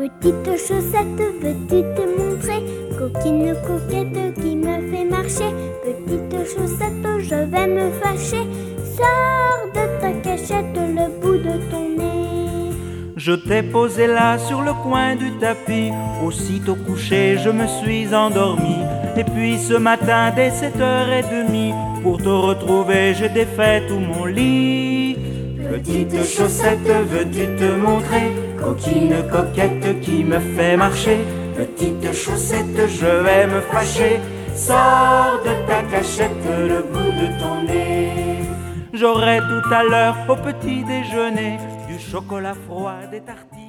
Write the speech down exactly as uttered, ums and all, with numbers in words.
Petite chaussette, veux-tu te montrer? Coquine coquette qui me fait marcher. Petite chaussette, je vais me fâcher. Sors de ta cachette le bout de ton nez. Je t'ai posé là sur le coin du tapis. Aussitôt couché, je me suis endormi. Et puis ce matin, dès sept heures trente, pour te retrouver, j'ai défait tout mon lit. Petite chaussette, veux-tu te montrer? Coquine coquette qui me fait marcher. Petite chaussette, je vais me fâcher. Sors de ta cachette le bout de ton nez. J'aurai tout à l'heure au petit déjeuner du chocolat froid, des tartines.